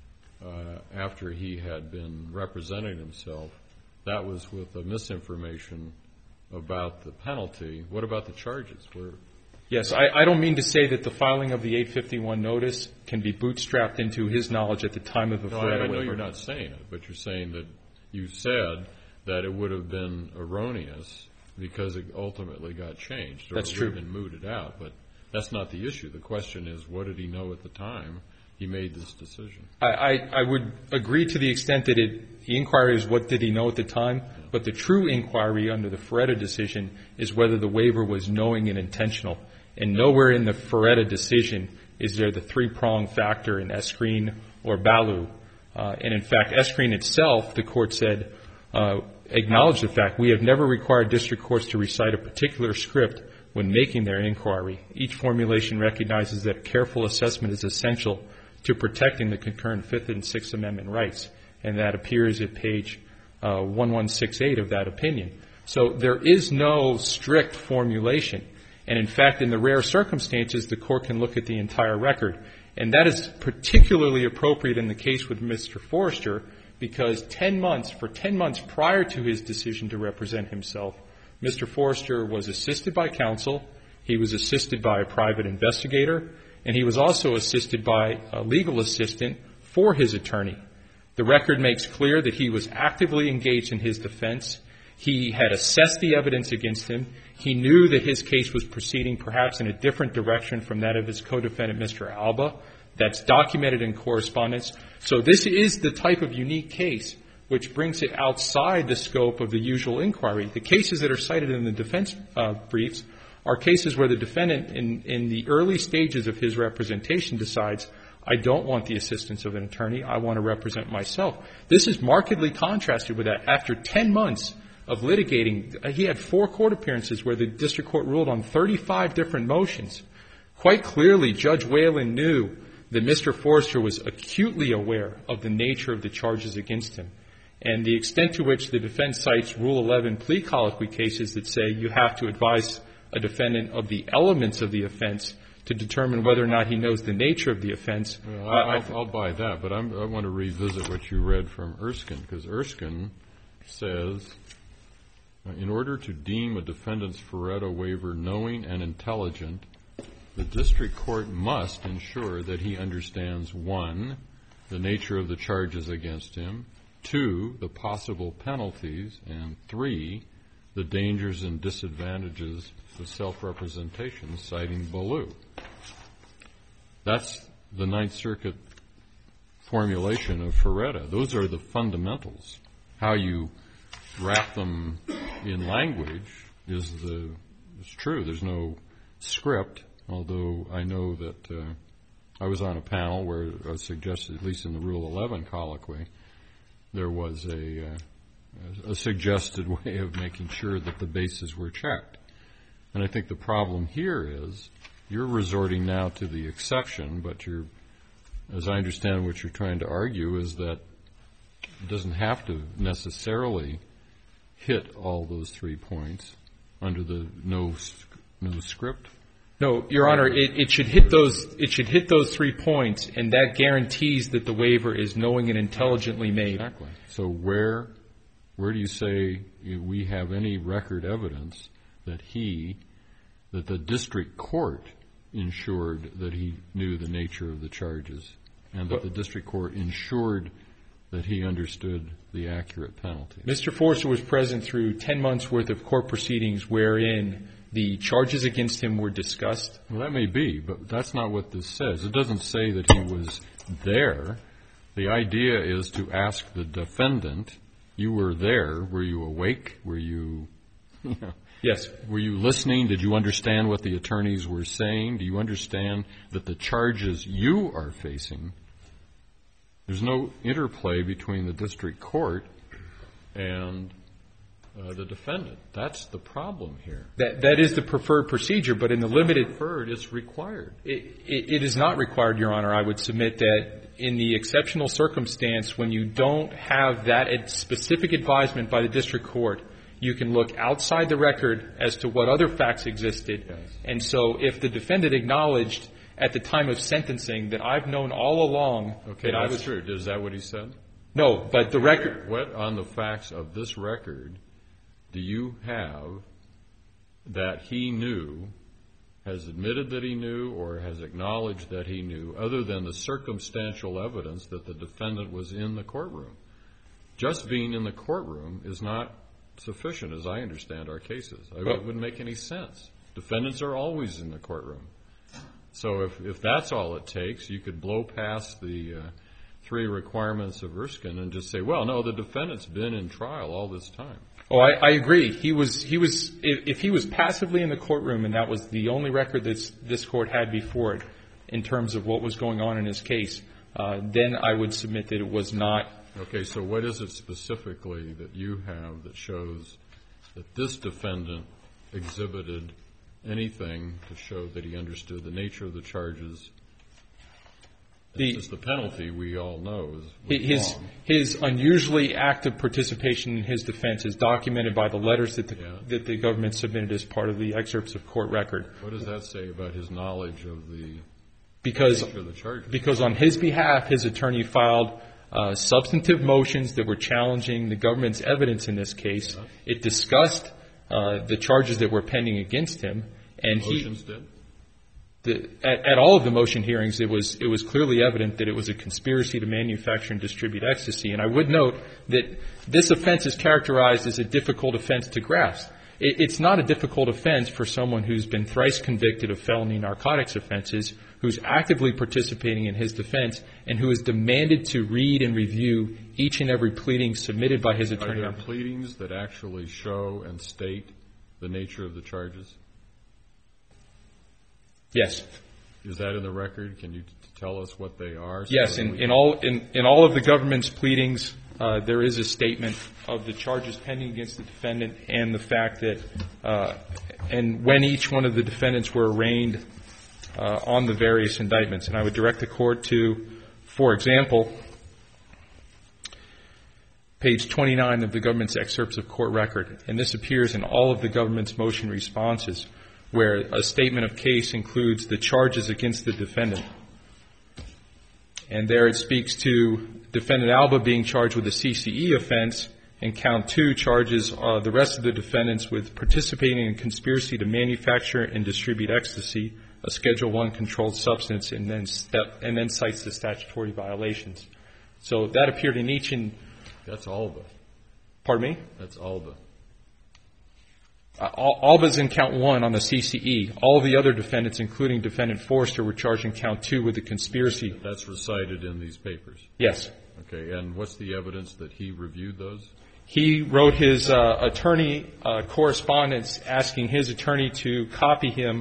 uh, after he had been representing himself, that was with the misinformation about the penalty. What about the charges? Were Yes, I, I don't mean to say that the filing of the eight fifty-one notice can be bootstrapped into his knowledge at the time of the no, Ferretta I, I know waiver. you're not saying it, but you're saying that you said that it would have been erroneous because it ultimately got changed. Or That's it true. would have been mooted out, but that's not the issue. The question is, what did he know at the time he made this decision? I, I, I would agree to the extent that it, the inquiry is what did he know at the time, yeah. But the true inquiry under the Ferretta decision is whether the waiver was knowing and intentional. And nowhere in the Ferretta decision is there the three-prong factor in Eskreen or Ballou. Uh, and in fact, Eskreen itself, the court said, uh, acknowledged the fact we have never required district courts to recite a particular script when making their inquiry. Each formulation recognizes that careful assessment is essential to protecting the concurrent Fifth and Sixth Amendment rights, and that appears at page uh, eleven sixty-eight of that opinion. So there is no strict formulation, and in fact, in the rare circumstances, the court can look at the entire record, and that is particularly appropriate in the case with Mister Forrester, because ten months, for ten months prior to his decision to represent himself, Mister Forrester was assisted by counsel, he was assisted by a private investigator, and he was also assisted by a legal assistant for his attorney. The record makes clear that he was actively engaged in his defense. He had assessed the evidence against him. He knew that his case was proceeding perhaps in a different direction from that of his co-defendant, Mister Alba. That's documented in correspondence. So this is the type of unique case which brings it outside the scope of the usual inquiry. The cases that are cited in the defense uh, briefs are cases where the defendant in, in the early stages of his representation decides, I don't want the assistance of an attorney, I want to represent myself. This is markedly contrasted with that. After ten months of litigating, he had four court appearances where the district court ruled on thirty-five different motions. Quite clearly, Judge Whalen knew that Mister Forrester was acutely aware of the nature of the charges against him. And the extent to which the defense cites Rule eleven plea colloquy cases that say you have to advise a defendant of the elements of the offense to determine whether or not he knows the nature of the offense. Well, I'll, I'll, I'll buy that, but I'm, I want to revisit what you read from Erskine, because Erskine says, in order to deem a defendant's Ferretta waiver knowing and intelligent, the district court must ensure that he understands, one, the nature of the charges against him, two, the possible penalties, and three, the dangers and disadvantages of self-representation, citing Ballou. That's the Ninth Circuit formulation of Ferretta. Those are the fundamentals. How you wrap them in language is the, it's true. There's no script. although I know that uh, I was on a panel where it was suggested, at least in the Rule eleven colloquy, there was a, uh, a suggested way of making sure that the bases were checked. And I think the problem here is you're resorting now to the exception, but you're, as I understand what you're trying to argue, is that it doesn't have to necessarily hit all those three points under the no no script. No, Your Honor, it, it should hit those. It should hit those three points, and that guarantees that the waiver is knowing and intelligently made. Exactly. So where where do you say we have any record evidence that he, that the district court ensured that he knew the nature of the charges, and that the district court ensured that he understood the accurate penalty? Mister Forster was present through ten months' worth of court proceedings wherein the charges against him were discussed. Well, that may be, but that's not what this says. It doesn't say that he was there. The idea is to ask the defendant, you were there, were you awake? Were you, you know, yes. Were you listening? Did you understand what the attorneys were saying? Do you understand that the charges you are facing, there's no interplay between the district court and uh, the defendant? That's the problem here. That that is the preferred procedure, but in the limited preferred, it's required. It, it, it is not required, Your Honor. I would submit that in the exceptional circumstance when you don't have that specific advisement by the district court, you can look outside the record as to what other facts existed. Yes. And so if the defendant acknowledged at the time of sentencing that I've known all along okay, that I that's was true. Is that what he said? No, but the record. What on the facts of this record do you have that he knew, has admitted that he knew, or has acknowledged that he knew, other than the circumstantial evidence that the defendant was in the courtroom? Just being in the courtroom is not sufficient, as I understand our cases. It wouldn't make any sense. Defendants are always in the courtroom. So if, if that's all it takes, you could blow past the uh, three requirements of Erskine and just say, well, no, the defendant's been in trial all this time. Oh, I, I agree. He was, he was, if, if he was passively in the courtroom and that was the only record that this court had before it in terms of what was going on in his case, uh, then I would submit that it was not. Okay, so what is it specifically that you have that shows that this defendant exhibited anything to show that he understood the nature of the charges? The, the penalty we all know is his wrong. His unusually active participation in his defense is documented by the letters that the, yeah. that the government submitted as part of the excerpts of court record. What does that say about his knowledge of the because, nature of the charges? Because on his behalf, his attorney filed uh, substantive motions that were challenging the government's evidence in this case. Yeah. It discussed uh, the charges that were pending against him, and motions he. did? The, at, at all of the motion hearings, it was it was clearly evident that it was a conspiracy to manufacture and distribute ecstasy. And I would note that this offense is characterized as a difficult offense to grasp. It, it's not a difficult offense for someone who's been thrice convicted of felony narcotics offenses, who's actively participating in his defense, and who is demanded to read and review each and every pleading submitted by his attorney. Are there pleadings that actually show and state the nature of the charges? Yes. Is that in the record? Can you t- tell us what they are? So yes. In, in all in, in all of the government's pleadings, uh, there is a statement of the charges pending against the defendant and the fact that uh, and when each one of the defendants were arraigned uh, on the various indictments. And I would direct the court to, for example, page twenty-nine of the government's excerpts of court record. And this appears in all of the government's motion responses, where a statement of case includes the charges against the defendant. And there it speaks to Defendant Alba being charged with a C C E offense, and count two charges uh, the rest of the defendants with participating in conspiracy to manufacture and distribute ecstasy, a Schedule One controlled substance, and then step and then cites the statutory violations. So that appeared in each and. That's Alba. Pardon me? That's Alba. Uh, Alba's in count one on the C C E. All the other defendants, including Defendant Forster, were charged in count two with the conspiracy. That's recited in these papers? Yes. Okay. And what's the evidence that he reviewed those? He wrote his uh, attorney uh, correspondence asking his attorney to copy him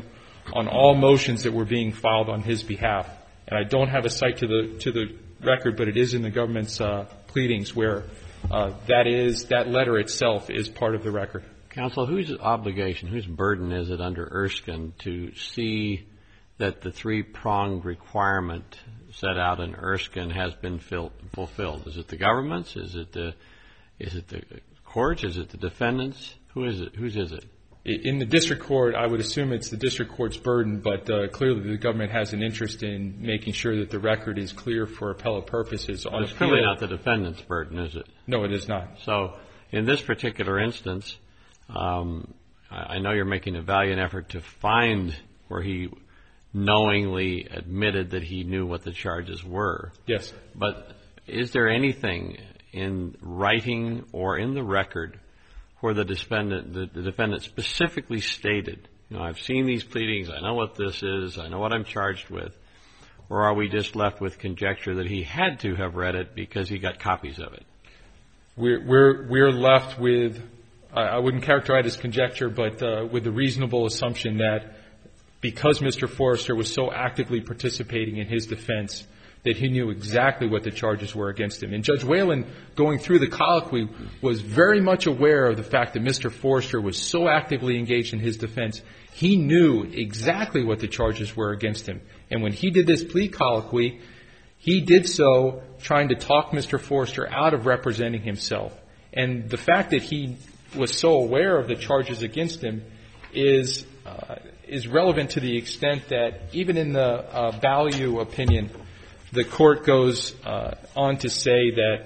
on all motions that were being filed on his behalf. And I don't have a cite to the to the record, but it is in the government's uh, pleadings where uh, that is that letter itself is part of the record. Counsel, whose obligation, whose burden is it under Erskine to see that the three-pronged requirement set out in Erskine has been fil- fulfilled? Is it the government's? Is it the is it the courts? Is it the defendants? Who is it? Whose is it? In the district court, I would assume it's the district court's burden, but uh, clearly the government has an interest in making sure that the record is clear for appellate purposes. But it's clearly not the defendant's burden, is it? No, it is not. So in this particular instance, um, I know you're making a valiant effort to find where he knowingly admitted that he knew what the charges were. Yes. But is there anything in writing or in the record where the defendant, the, the defendant specifically stated, you know, I've seen these pleadings, I know what this is, I know what I'm charged with, or are we just left with conjecture that he had to have read it because he got copies of it? We're we're we're left with, I wouldn't characterize it as conjecture, but uh, with the reasonable assumption that because Mister Forrester was so actively participating in his defense, that he knew exactly what the charges were against him. And Judge Whalen, going through the colloquy, was very much aware of the fact that Mister Forrester was so actively engaged in his defense. He knew exactly what the charges were against him. And when he did this plea colloquy, he did so trying to talk Mister Forrester out of representing himself. And the fact that he was so aware of the charges against him is uh, is relevant to the extent that even in the uh, Ballieu opinion, the court goes uh, on to say that,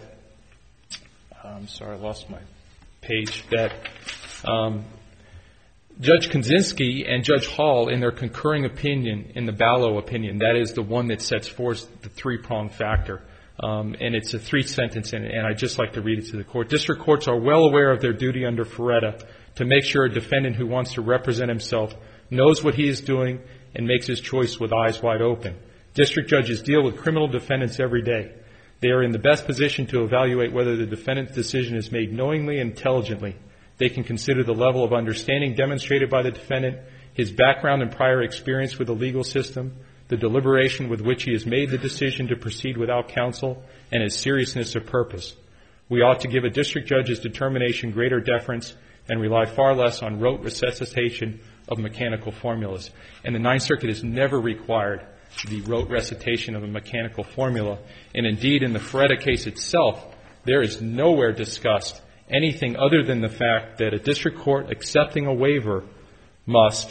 I'm sorry, I lost my page, that um, Judge Kaczynski and Judge Hall, in their concurring opinion, in the Ballieu opinion, that is the one that sets forth the three-pronged factor. Um, and it's a three-sentence, and, and I'd just like to read it to the court. District courts are well aware of their duty under Ferretta to make sure a defendant who wants to represent himself knows what he is doing and makes his choice with eyes wide open. District judges deal with criminal defendants every day. They are in the best position to evaluate whether the defendant's decision is made knowingly and intelligently. They can consider the level of understanding demonstrated by the defendant, his background and prior experience with the legal system, the deliberation with which he has made the decision to proceed without counsel, and his seriousness of purpose. We ought to give a district judge's determination greater deference and rely far less on rote recitation of mechanical formulas. And the Ninth Circuit has never required the rote recitation of a mechanical formula. And indeed, in the Ferretta case itself, there is nowhere discussed anything other than the fact that a district court accepting a waiver must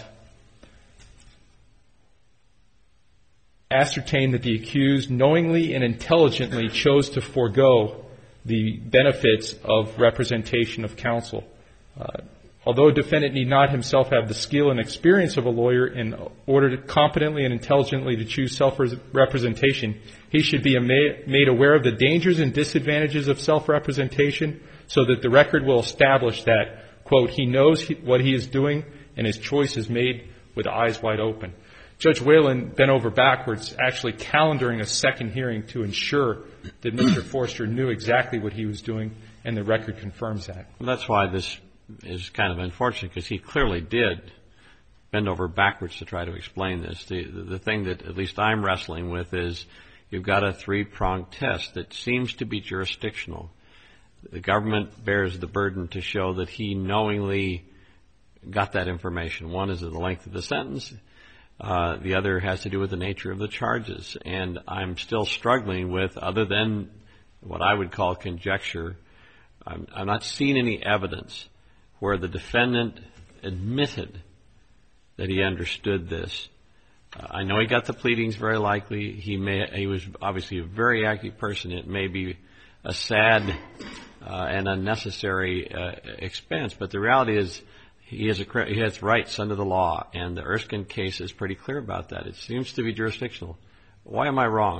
ascertain that the accused knowingly and intelligently chose to forego the benefits of representation of counsel. Uh, Although a defendant need not himself have the skill and experience of a lawyer in order to competently and intelligently to choose self-representation, he should be made aware of the dangers and disadvantages of self-representation so that the record will establish that, quote, he knows what he is doing and his choice is made with eyes wide open. Judge Whalen bent over backwards, actually calendaring a second hearing to ensure that Mister Forrester knew exactly what he was doing, and the record confirms that. Well, that's why this is kind of unfortunate, because he clearly did bend over backwards to try to explain this. The, the, the thing that at least I'm wrestling with is you've got a three-pronged test that seems to be jurisdictional. The government bears the burden to show that he knowingly got that information. One is the length of the sentence. Uh, the other has to do with the nature of the charges. And I'm still struggling with, other than what I would call conjecture, I'm, I'm not seeing any evidence where the defendant admitted that he understood this. Uh, I know he got the pleadings very likely. He may, he was obviously a very active person. It may be a sad uh, and unnecessary uh, expense, but the reality is he has, a, he has rights under the law, and the Erskine case is pretty clear about that. It seems to be jurisdictional. Why am I wrong?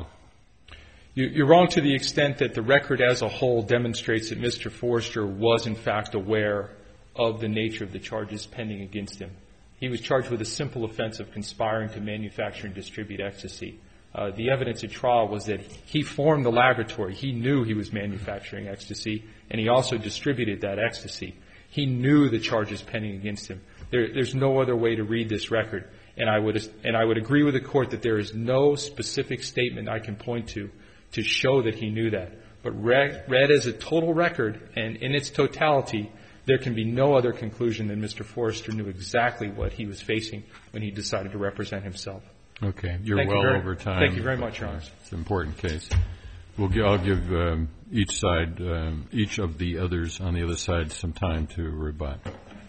You're wrong to the extent that the record as a whole demonstrates that Mister Forrester was, in fact, aware of the nature of the charges pending against him. He was charged with a simple offense of conspiring to manufacture and distribute ecstasy. Uh, the evidence at trial was that he formed the laboratory. He knew he was manufacturing ecstasy, and he also distributed that ecstasy. He knew the charges pending against him. There, there's no other way to read this record. And I would and I would agree with the Court that there is no specific statement I can point to to show that he knew that. But read, read as a total record and in its totality, there can be no other conclusion than Mister Forrester knew exactly what he was facing when he decided to represent himself. Okay. You're Thank well you very, over time. Thank you very much, Your Honor. It's an important case. We'll give, I'll give um, each side, um, each of the others on the other side some time to rebut.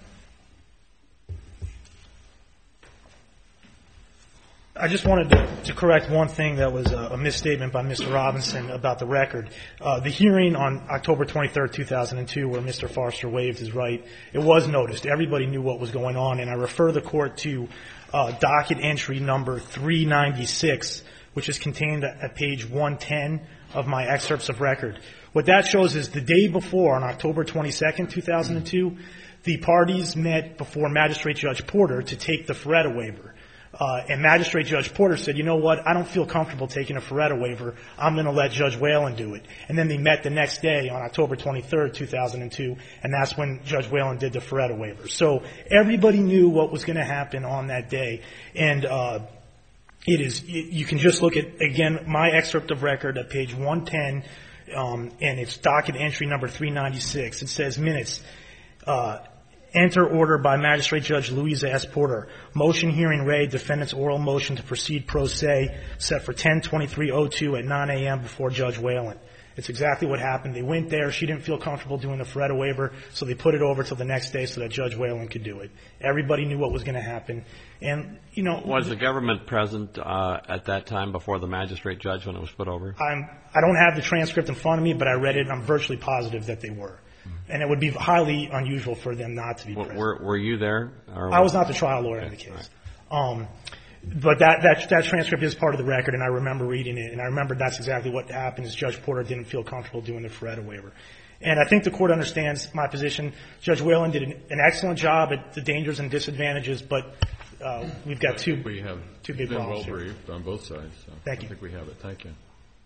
I just wanted to, to correct one thing that was a, a misstatement by Mister Robinson about the record. Uh, the hearing on October twenty-third, two thousand two, where Mister Forrester waived his right, it was noticed. Everybody knew what was going on, and I refer the Court to uh, docket entry number three ninety-six, which is contained at, at page one ten of my excerpts of record. What that shows is the day before, on October twenty-second, two thousand two, the parties met before Magistrate Judge Porter to take the Feretta waiver. Uh, and Magistrate Judge Porter said, you know what, I don't feel comfortable taking a Feretta waiver. I'm going to let Judge Whalen do it. And then they met the next day on October twenty-third, two thousand two, and that's when Judge Whalen did the Feretta waiver. So everybody knew what was going to happen on that day. And uh, it is, you can just look at, again, my excerpt of record at page one ten, um, and it's docket entry number three ninety-six. It says minutes. Uh, Enter order by Magistrate Judge Louisa S. Porter. Motion hearing read, defendant's oral motion to proceed pro se, set for ten twenty-three oh two at nine a.m. before Judge Whalen. It's exactly what happened. They went there. She didn't feel comfortable doing the Feretta waiver, so they put it over till the next day so that Judge Whalen could do it. Everybody knew what was going to happen. And, you know. Was the government present uh, at that time before the magistrate judge when it was put over? I'm, I don't have the transcript in front of me, but I read it, and I'm virtually positive that they were. And it would be highly unusual for them not to be present. Were, were you there? Or I was not the trial lawyer in the case. Um, but that, that, that transcript is part of the record, and I remember reading it, and I remember that's exactly what happened is Judge Porter didn't feel comfortable doing the Feretta waiver. And I think the Court understands my position. Judge Whalen did an, an excellent job at the dangers and disadvantages, but uh, we've got two, we have two big been problems well here. briefed on both sides. So Thank you. I think we have it. Thank you.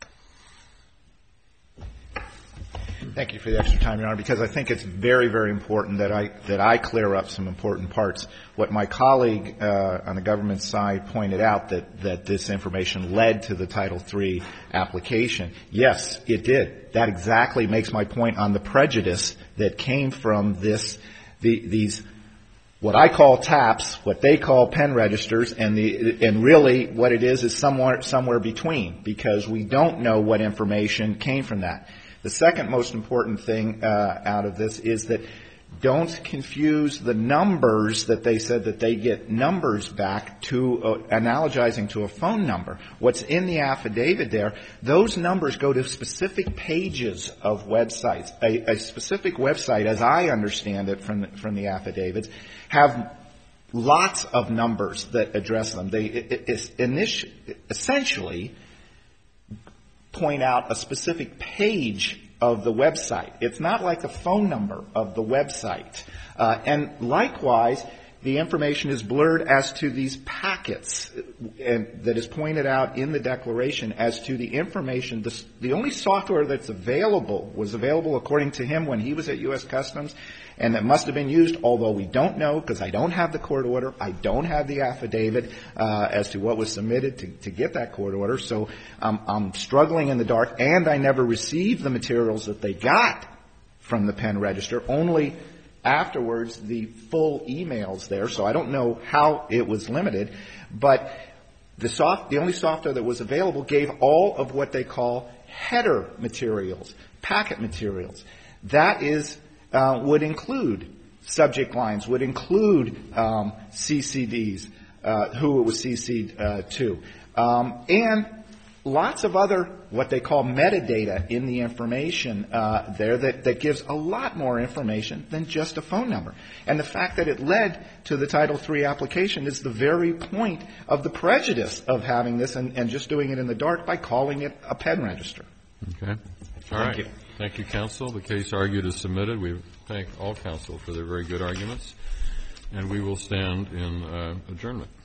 Thank you for the extra time, Your Honor, because I think it's very, very important that I that I clear up some important parts. What my colleague uh, on the government side pointed out, that, that this information led to the Title three application. Yes, it did. That exactly makes my point on the prejudice that came from this, the, these, what I call taps, what they call pen registers, and the and really what it is is somewhere somewhere between, because we don't know what information came from that. The second most important thing uh, out of this is that don't confuse the numbers that they said that they get numbers back to uh, analogizing to a phone number. What's in the affidavit there, those numbers go to specific pages of websites. A, a specific website, as I understand it from the, from the affidavits, have lots of numbers that address them. They it, it, initi- essentially point out a specific page of the website. It's not like the phone number of the website. Uh, and likewise, the information is blurred as to these packets, and that is pointed out in the declaration as to the information. The, the only software that's available was available according to him when he was at U S Customs, and that must have been used, although we don't know because I don't have the court order. I don't have the affidavit uh, as to what was submitted to, to get that court order. So um, I'm struggling in the dark, and I never received the materials that they got from the pen register, only afterwards the full emails there. So I don't know how it was limited. But the, soft, the only software that was available gave all of what they call header materials, packet materials. That is Uh, would include subject lines, would include um, C C Ds, uh, who it was C C'd uh, to, um, and lots of other what they call metadata in the information uh, there that, that gives a lot more information than just a phone number. And the fact that it led to the Title three application is the very point of the prejudice of having this and, and just doing it in the dark by calling it a pen register. Okay. All Thank right. you. Thank you, counsel. The case argued is submitted. We thank all counsel for their very good arguments, and we will stand in uh, adjournment.